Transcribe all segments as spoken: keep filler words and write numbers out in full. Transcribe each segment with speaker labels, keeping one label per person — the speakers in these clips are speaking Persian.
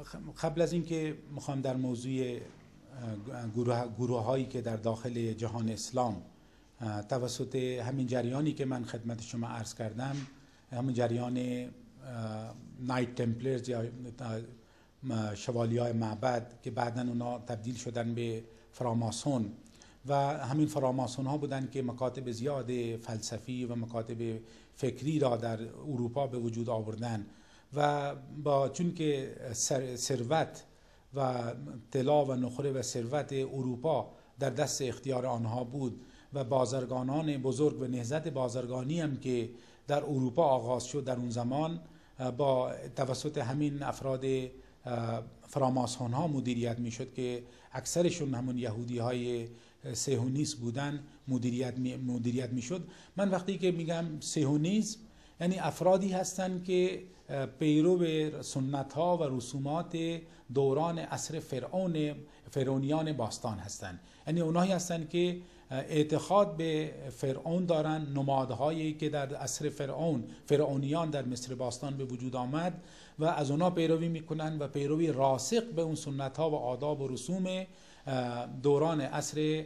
Speaker 1: قبل از اینکه میخوام در موضوع گروه, گروه هایی که در داخل جهان اسلام توسط همین جریانی که من خدمت شما عرض کردم، همین جریان نایت تمپلرز یا شوالیه‌های معبد که بعداً اونا تبدیل شدن به فراماسون و همین فراماسون ها بودن که مکاتب زیاد فلسفی و مکاتب فکری را در اروپا به وجود آوردن و با چون که ثروت و طلا و نخره و ثروت اروپا در دست اختیار آنها بود و بازرگانان بزرگ و نهضت بازرگانی هم که در اروپا آغاز شد در اون زمان با توسط همین افراد فراماسون ها مدیریت می شد که اکثرشون همون یهودی های صهیونیست بودن مدیریت می, مدیریت می شد. من وقتی که میگم صهیونیسم یعنی افرادی هستند که پیرو سنت ها و رسومات دوران عصر فرعون فرعونیان باستان هستند، یعنی اونایی هستند که اعتقاد به فرعون دارن، نمادهایی که در عصر فرعون فرعونیان در مصر باستان به وجود آمد و از اونا پیروی میکنن و پیروی راسخ به اون سنت ها و آداب و رسوم دوران عصر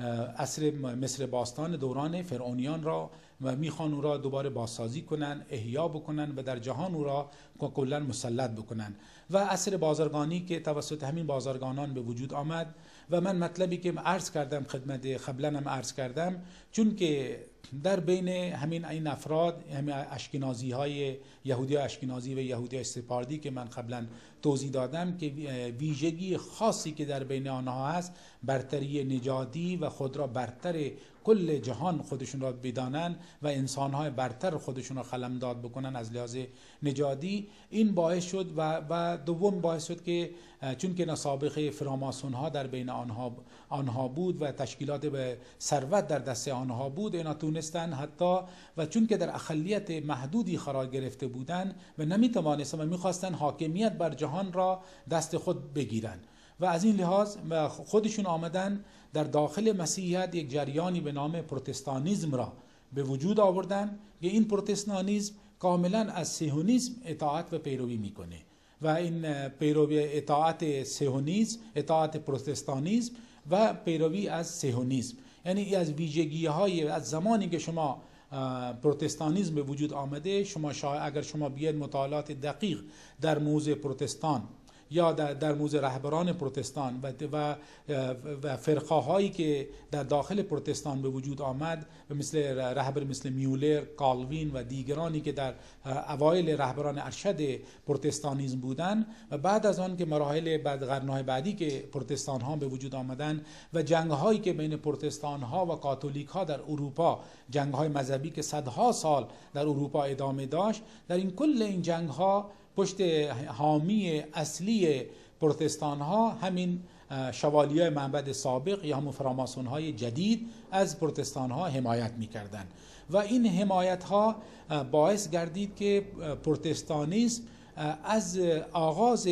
Speaker 1: عصر مصر باستان دوران فرعونیان را و میخوان او را دوباره بازسازی کنن، احیا بکنن و در جهان او را کلا مسلط بکنن و عصر بازرگانی که توسط همین بازرگانان به وجود آمد و من مطلبی که عرض کردم خدمت قبلا هم عرض کردم، چون که در بین همین این افراد همین اشکنازی های یهودی اشکنازی و یهودی سپاردی که من قبلا توضیح دادم که ویژگی خاصی که در بین آنها هست برتری نژادی و خود را برتر کل جهان خودشون را بدانن و انسانهای برتر خودشون را قلمداد بکنن از لحاظ نژادی، این باعث شد و و دوم باعث شد که چون که سابقه فراماسون ها در بین آنها آنها بود و تشکیلات به ثروت در دست آنها بود، اینا تونستن حتی و چون که در اقلیت محدودی قرار گرفته بودن و نمیتوانستن و میخواستن حاکمیت بر جهان را دست خود بگیرن و از این لحاظ خودشون آمدن در داخل مسیحیت یک جریانی به نام پروتستانیسم را به وجود آوردن که این پروتستانیسم کاملا از صهیونیسم اطاعت و پیروی میکنه و این پیروی اطاعت صهیونیسم، اطاعت پروتستانیسم و پیروی از صهیونیسم، یعنی از ویژگی های از زمانی که شما پروتستانیسم به وجود آمده، شما شاید اگر شما بیاید مطالعات دقیق در موضوع پروتستان یا در, در موضوع رهبران پروتستان و, و, و فرقه هایی که در داخل پروتستان به وجود آمد و مثل رهبر مثل میولر، کالوین و دیگرانی که در اوایل رهبران ارشد پروتستانیسم بودن و بعد از آن که مراحل بعد قرنهای بعدی که پروتستان ها به وجود آمدن و جنگ هایی که بین پروتستان ها و کاتولیک ها در اروپا، جنگ های مذهبی که صدها سال در اروپا ادامه داشت، در این کل این جنگ ها پشت حامی اصلی پروتستان ها همین شوالیه معبد سابق یا همون فراماسون های جدید از پروتستان ها حمایت می کردن و این حمایت ها باعث گردید که پروتستانیسم از آغاز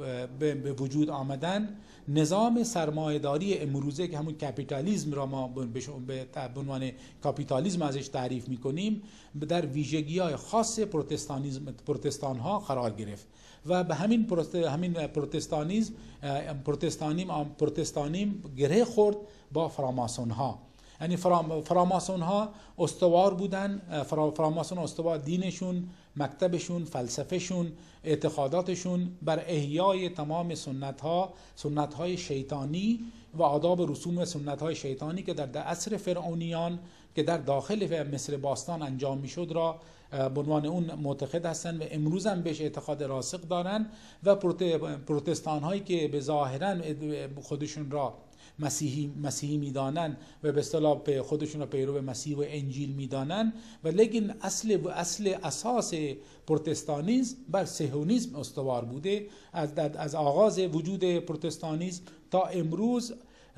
Speaker 1: به وجود آمدن نظام سرمایه‌داری امروزه که همون کپیتالیسم را ما به عنوان کاپیتالیسم ازش تعریف می‌کنیم در ویژگی‌های خاص پروتستانیسم پروتستان ها قرار گرفت و به همین پروست همین پروتستانیسم پروتستانیم پروتستانیم گره خورد با فراماسون ها، یعنی فراماسون ها استوار بودن، فراماسون استوار دینشون، مکتبشون، فلسفهشون، اعتقاداتشون بر احیای تمام سنت ها سنت های شیطانی و آداب و رسوم و سنت های شیطانی که در عصر فرعونیان که در داخل مصر باستان انجام میشد را به عنوان اون معتقد هستند و امروز هم بهش اعتقاد راسخ دارن و پروتستان هایی که به ظاهرا خودشون را مسیحی مسیحی میدانن و به اصطلاح خودشون را پیرو مسیح و انجیل میدانن و لیکن اصل و اصل اساس پروتستانیسم بر صهیونیسم استوار بوده. از از آغاز وجود پروتستانیسم تا امروز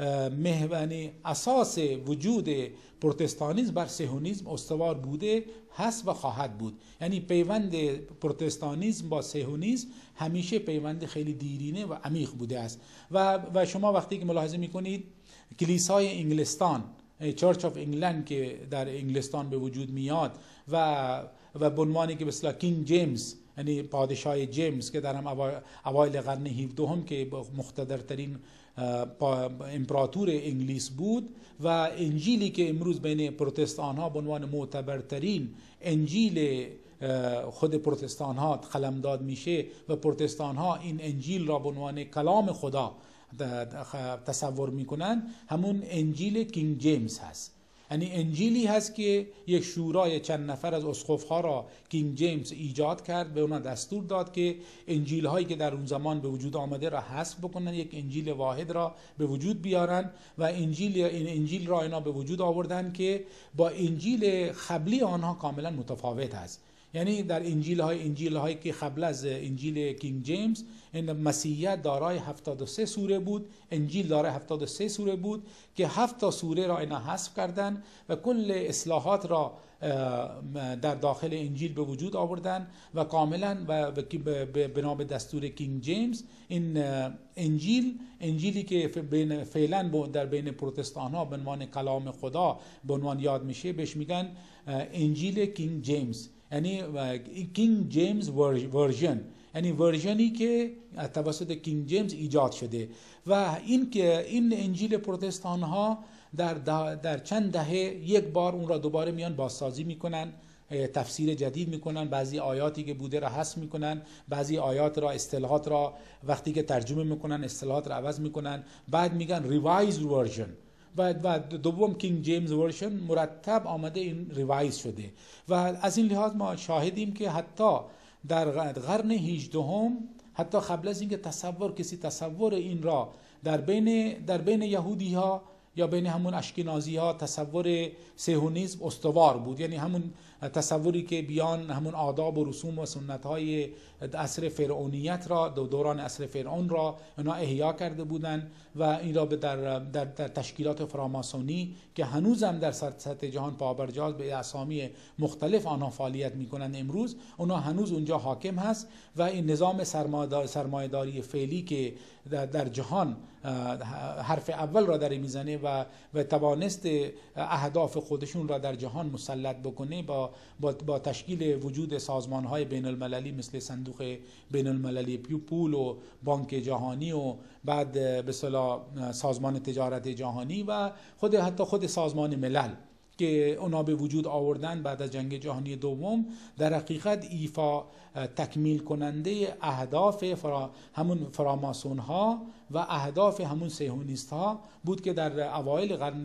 Speaker 1: محور اساس وجود پروتستانیسم بر صهیونیسم استوار بوده، هست و خواهد بود. یعنی پیوند پروتستانیسم با صهیونیسم همیشه پیوند خیلی دیرینه و عمیق بوده است و و شما وقتی که ملاحظه میکنید کلیسای انگلستان چرچ آف انگلند که در انگلستان به وجود میاد و و به عنوانی که به اصطلاح کینگ جیمز، یعنی پادشاه جیمز که در هم اوایل قرن هفدهم که مقتدرترین امپراتور انگلیس بود، و انجیلی که امروز بین پروتستان ها به عنوان معتبرترین انجیل خود پروتستان ها قلمداد میشه و پروتستان ها این انجیل را به عنوان کلام خدا تصور میکنن، همون انجیل کینگ جیمز هست. یعنی انجیلی هست که یک شورای چند نفر از اسقف ها را کینگ جیمز ایجاد کرد، به اونا دستور داد که انجیل هایی که در اون زمان به وجود آمده را حذف بکنن، یک انجیل واحد را به وجود بیارن و انجیل این انجیل را اینا به وجود آوردن که با انجیل قبلی آنها کاملا متفاوت است. یعنی در انجیل های انجیل هایی که قبل از انجیل کینگ جیمز، این مسیحیت دارای هفتاد و سه سوره بود، انجیل دارای هفتاد و سه سوره بود که هفت تا سوره را اینا حذف کردن و کل اصلاحات را در داخل انجیل به وجود آوردن و کاملا و بنا به دستور کینگ جیمز این انجیل انجیلی که فعلا در بین پروتستان ها به عنوان کلام خدا به عنوان یاد میشه، بهش میگن انجیل کینگ جیمز، یعنی کینگ جیمز ورژن، یعنی ورژنی که توسط کینگ جیمز ایجاد شده. و این که این انجیل پروتستان ها در در چند دهه یک بار اون را دوباره میان بازسازی میکنن، تفسیر جدید میکنن، بعضی آیاتی که بوده را حذف میکنن، بعضی آیات را اصطلاحات را وقتی که ترجمه میکنن اصطلاحات را عوض میکنن، بعد میگن ریوایزد ورژن. و و دوم کینگ جیمز ورژن مرتب آمده این ریوایز شده. و از این لحاظ ما شاهدیم که حتی در قرن هجدهم، حتی قبل از اینکه تصور کسی تصور این را در بین در بین یهودی ها یا بین همون اشکنازی ها تصور صهیونیسم استوار بود، یعنی همون تصوری که بیان همون آداب و رسوم و سنت های عصر فرعونیت را، دوران عصر فرعون را اونا احیا کرده بودند و این را در, در, در تشکیلات فراماسونی که هنوزم در سطح جهان پابرجاست به اسامی مختلف آنها فعالیت میکنند، امروز اونا هنوز اونجا حاکم هست و این نظام سرمایه‌داری فعلی که در, در جهان حرف اول را در میزنه و و توانست اهداف خودشون را در جهان مسلط بکنه با با, با تشکیل وجود سازمان‌های بین المللی مثل صندوق بین المللی پول و بانک جهانی و بعد به اصطلاح سازمان تجارت جهانی و خود حتی خود سازمان ملل که اونا به وجود آوردن بعد از جنگ جهانی دوم، در حقیقت ایفا تکمیل کننده اهداف فرا همون فراماسون ها و اهداف همون صهیونیست ها بود که در اوایل قرن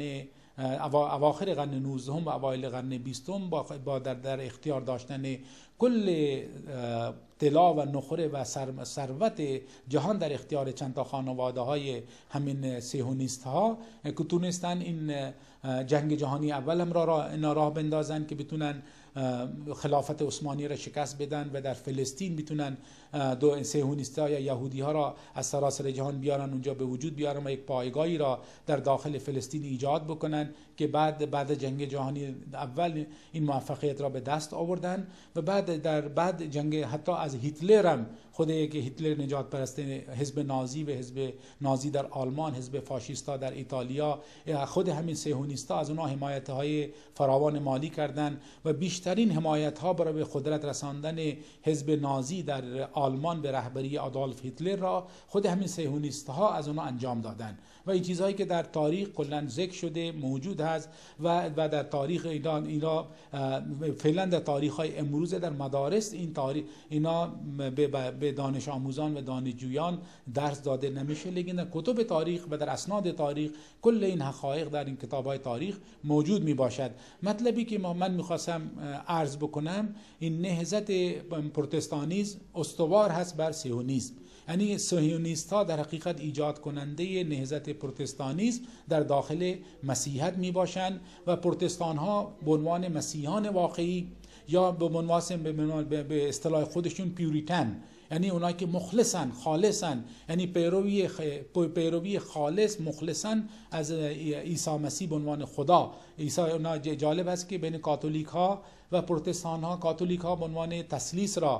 Speaker 1: اواخر قرن نوزدهم و اوایل قرن بیستم با در, در اختیار داشتن کل طلا و نخره و ثروت جهان در اختیار چند تا خانواده های همین صهیونیست ها که تونستن این جنگ جهانی اول هم را راه بندازن که بتونن خلافت عثمانی را شکست بدن و در فلسطین بتونن دو صهیونیست‌ها یا یهودی ها را از سراسر جهان بیارن اونجا به وجود بیارن و یک پایگاهی را در داخل فلسطین ایجاد بکنن که بعد بعد جنگ جهانی اول این موفقیت را به دست آوردن و بعد در بعد جنگ حتی از هیتلر هم خود که هیتلر نجات پرست حزب نازی و حزب نازی در آلمان، حزب فاشیستا در ایتالیا، خود همین صهیونیست‌ها از اونها حمایت‌های فراوان مالی کردند و بیشترین حمایت‌ها برای به قدرت رساندن حزب نازی در آلمان به رهبری آدولف هیتلر را خود همین صهیونیست‌ها از اونها انجام دادند و این چیزهایی که در تاریخ کلاً ذکر شده موجود هست و و در تاریخ ایران اینا فعلا در تاریخ‌های امروز در مدارس این تاریخ اینا به دانش آموزان و دانشجویان درس داده نمیشه، لیکن در کتب تاریخ و در اسناد تاریخ کل این حقایق در این کتاب‌های تاریخ موجود می باشد. مطلبی که من می‌خواستم عرض بکنم این نهضت پروتستانیسم استوار هست بر صهیونیسم، یعنی صهیونیست‌ها در حقیقت ایجاد کننده نهضت پروتستانیسم در داخل مسیحیت می باشند و پروتستان‌ها به عنوان مسیحیان واقعی یا به عنوان به اصطلاح خودشون پیوریتن، یعنی اونایی که مخلصن خالصن، یعنی پیروی پیروی خالص مخلصن از عیسی مسیح به عنوان خدا. عیسی اونا جالب است که بین کاتولیک ها و پروتستان ها، کاتولیک ها به عنوان تثلیث را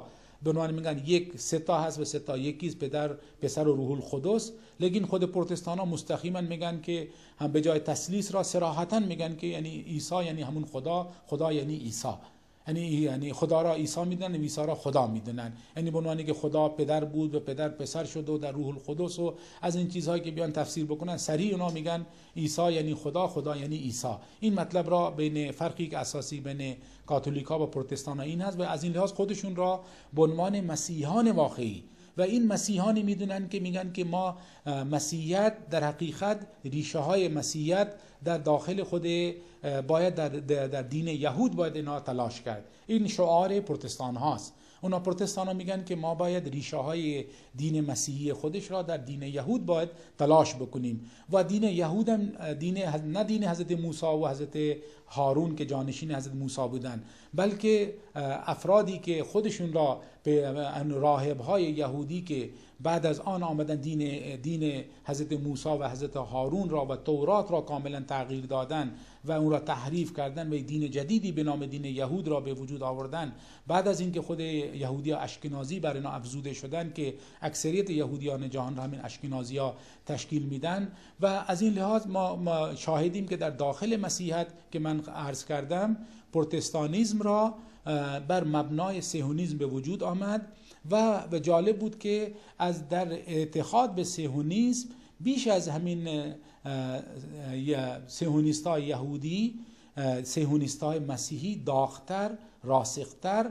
Speaker 1: به عنوان میگن یک سه تا هست و سه تا یکیست، پدر پسر و روح القدس. لیکن خود پروتستان ها مستقیما میگن که هم به جای تثلیث را صراحتا میگن که یعنی عیسی یعنی همون خدا، خدا یعنی عیسی، یعنی یعنی خدا را عیسی میدونن و عیسی را خدا میدونن. یعنی به عنوانی که خدا پدر بود و پدر پسر شد و در روح القدس و از این چیزهایی که بیان تفسیر بکنن، سریع اونا میگن عیسی یعنی خدا، خدا یعنی عیسی. این مطلب را بین فرقی که اساسی بین کاتولیکا و پروتستان این هست و از این لحاظ خودشون را به عنوان مسیحیان واقعی و این مسیحیانی میدونن که میگن که ما مسیحیت در حقیقت ریشه های مسیحیت در داخل خود باید در, در دین یهود باید اینا تلاش کرد. این شعار پروتستان هاست. اونا پروتستان ها میگن که ما باید ریشه های دین مسیحی خودش را در دین یهود باید تلاش بکنیم و دین یهود هم دین نه دین حضرت موسی و حضرت هارون که جانشین حضرت موسی بودن، بلکه افرادی که خودشون را به راهب‌های یهودی که بعد از آن آمدن دین دین حضرت موسی و حضرت هارون را و تورات را کاملا تغییر دادن و اون را تحریف کردن و دین جدیدی به نام دین یهود را به وجود آوردن. بعد از اینکه خود یهودی‌ها اشکنازی بر اینا افزوده شدن که اکثریت یهودیان جهان را همین اشکنازی‌ها تشکیل میدن و از این لحاظ ما, ما شاهدیم که در داخل مسیحیت که من عرض کردم پروتستانیسم را بر مبنای صهیونیسم به وجود آمد و و جالب بود که از در اعتقاد به صهیونیسم بیش از همین صهیونیست‌های یهودی صهیونیست‌های مسیحی داغ‌تر، راسخ‌تر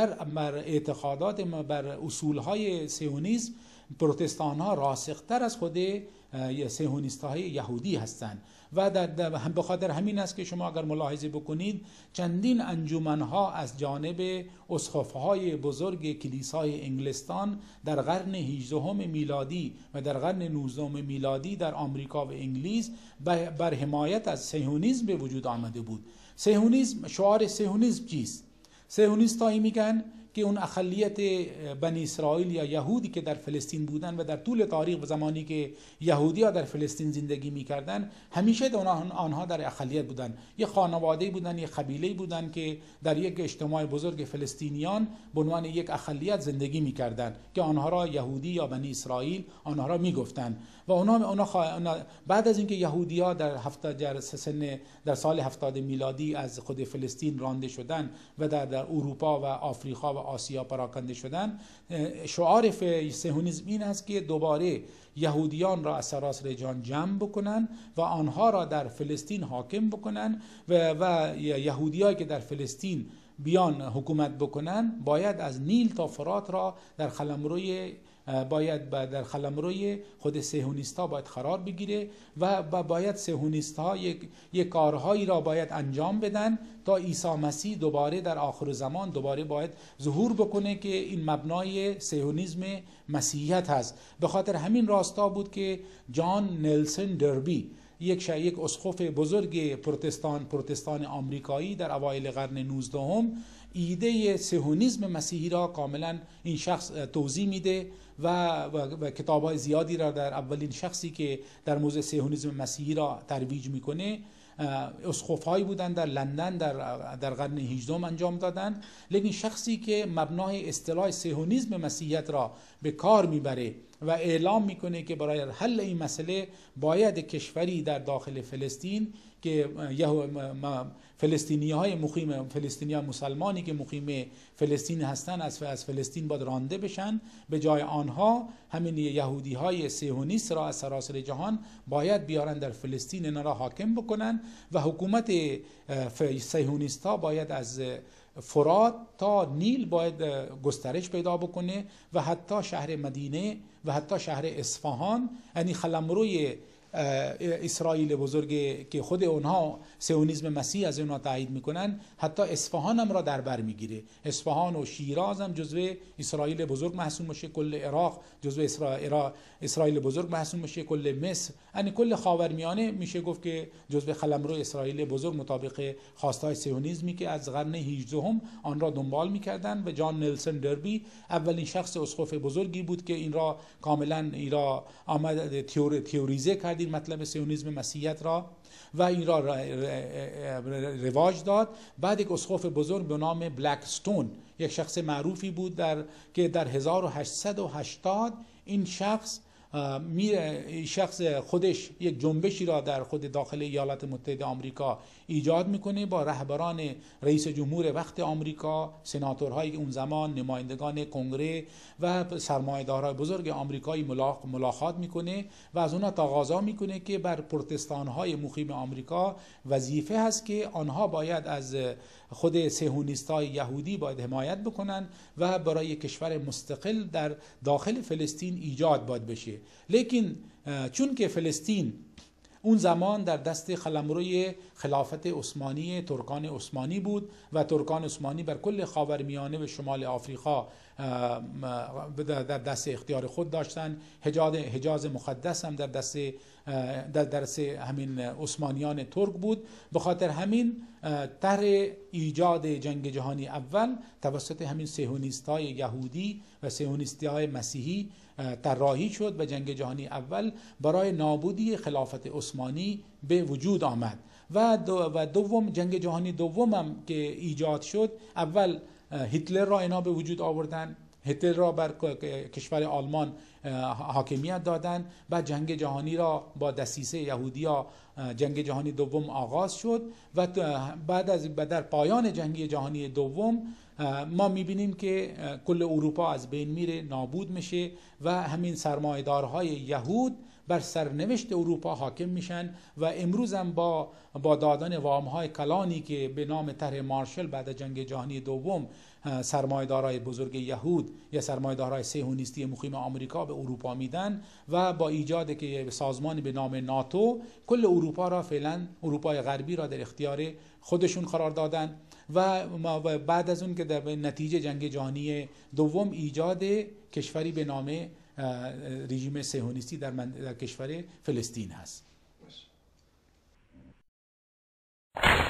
Speaker 1: بر اعتقادات بر اصول‌های صهیونیسم پروتستان‌ها راسخ‌تر از خود صهیونیست‌های یهودی هستند و در هم به خاطر همین است که شما اگر ملاحظه بکنید چندین انجمن‌ها از جانب اسقف‌های بزرگ کلیسای انگلستان در قرن هجدهم میلادی و در قرن نوزدهم میلادی در آمریکا و انگلیس بر حمایت از صهیونیسم به وجود آمده بود. صهیونیسم، شعار صهیونیسم چیست؟ صهیونیست‌ها میگن که اون اقلیت بنی اسرائیل یا یهودی که در فلسطین بودن و در طول تاریخ و زمانی که یهودی‌ها در فلسطین زندگی می‌کردن همیشه آنها در اقلیت بودن، یه خانواده بودن، یه قبیله بودن که در یک اجتماع بزرگ فلسطینیان به عنوان یک اقلیت زندگی می‌کردند که آنها را یهودی یا بنی اسرائیل آنها را می‌گفتند و آنها اونا بعد از اینکه یهودی‌ها در هفتاد سن در سال هفتاد میلادی از خود فلسطین رانده شدن و در, در اروپا و آفریقا و آسیا پراکنده شدن، شعار صهیونیسم این است که دوباره یهودیان را از سراسر جهان جمع بکنن و آنها را در فلسطین حاکم بکنن و, و یهودیایی که در فلسطین بیان حکومت بکنن باید از نیل تا فرات را در قلمروی باید در قلمروی خود صهیونیست‌ها باید قرار بگیره و باید صهیونیست‌ها یک یک کارهایی را باید انجام بدن تا عیسی مسیح دوباره در آخر زمان دوباره باید ظهور بکنه که این مبنای صهیونیسم مسیحیت هست. به خاطر همین راستا بود که جان نلسون دربی یک یک اسقف بزرگ پروتستان پروتستان آمریکایی در اوایل قرن نوزدهم ایده صهیونیسم مسیحی را کاملا این شخص توضیح میده و, و, و کتاب‌های زیادی را در اولین شخصی که در موضوع صهیونیسم مسیحی را ترویج میکنه اسقف‌هایی بودن در لندن در در قرن هجدهم انجام دادن، لیکن شخصی که مبنای اصطلاح صهیونیسم مسیحیت را به کار میبره و اعلام میکنه که برای حل این مسئله باید کشوری در داخل فلسطین که فلسطینی های مقیم فلسطینی ها مسلمانی که مقیم فلسطین هستند از از فلسطین باید رانده بشن، به جای آنها همین یهودی های صهیونیست را از سراسر جهان باید بیارن در فلسطین اینا را حاکم بکنن و حکومت صهیونیست ها باید از فرات تا نیل باید گسترش پیدا بکنه و حتی شهر مدینه و حتی شهر اصفهان، یعنی قلمروی اسرائیل بزرگ که خود اونها صهیونیسم مسیح از اونها تایید میکنن، حتی اصفهان هم را در بر میگیره. اصفهان و شیراز هم جزو اسرائیل بزرگ محسوب میشه، کل عراق جزو اسرائیل اسرائیل بزرگ محسوب میشه، کل مصر، یعنی کل خاورمیانه میشه گفت که جزو قلمرو اسرائیل بزرگ مطابق خواستهای صهیونیسمی که از قرن هجدهم آن را دنبال میکردن و جان نلسون دربی اولین شخص اسقف بزرگی بود که این را کاملا این را آمد تئوریزه کرد کرد این مطلب صهیونیسم مسیحیت را و این را رواج داد. بعد یک اسقف بزرگ به نام بلکستون، یک شخص معروفی بود در که در هزار و هشتصد و هشتاد این شخص میره شخص خودش یک جنبشی را در خود داخل ایالات متحده آمریکا ایجاد میکنه با رهبران رئیس جمهور وقت آمریکا، سناتورهای اون زمان، نمایندگان کنگره و سرمایه‌دارای بزرگ آمریکایی ملاقات میکنه و از اونها تقاضا میکنه که بر پروتستان‌های مقیم آمریکا وظیفه هست که آنها باید از خود صهیونیست‌های یهودی باید حمایت بکنن و برای کشور مستقل در داخل فلسطین ایجاد باید بشه. لیکن چون که فلسطین اون زمان در دست قلمروی خلافت عثمانی ترکان عثمانی بود و ترکان عثمانی بر کل خاورمیانه و شمال آفریقا در دست اختیار خود داشتن، حجاز حجاز مقدس هم در دست در دست همین عثمانیان ترک بود. به خاطر همین طرح ایجاد جنگ جهانی اول توسط همین صهیونیست‌های یهودی و صهیونیست‌های مسیحی طراحی شد و جنگ جهانی اول برای نابودی خلافت عثمانی به وجود آمد. و دو و دوم جنگ جهانی دوم هم که ایجاد شد، اول هیتلر را اینا به وجود آوردن، هیتلر را بر کشور آلمان حاکمیت دادن. بعد جنگ جهانی را با دسیسه یهودیا جنگ جهانی دوم آغاز شد و بعد از در پایان جنگ جهانی دوم ما میبینیم که کل اروپا از بین میره، نابود میشه و همین سرمایه‌دارهای یهود بر سرنوشت اروپا حاکم میشن و امروز هم با با دادن وام‌های کلانی که به نام طرح مارشال بعد از جنگ جهانی دوم سرمایه‌دارای بزرگ یهود یا سرمایه‌دارای صهیونیستی مقیم آمریکا به اروپا میدن و با ایجاد که سازمان به نام ناتو کل اروپا را فعلا اروپای غربی را در اختیار خودشون قرار دادن و بعد از اون که در نتیجه جنگ جهانی دوم ایجاد کشوری به نام رژیم صهیونیستی در, در کشور فلسطین هست.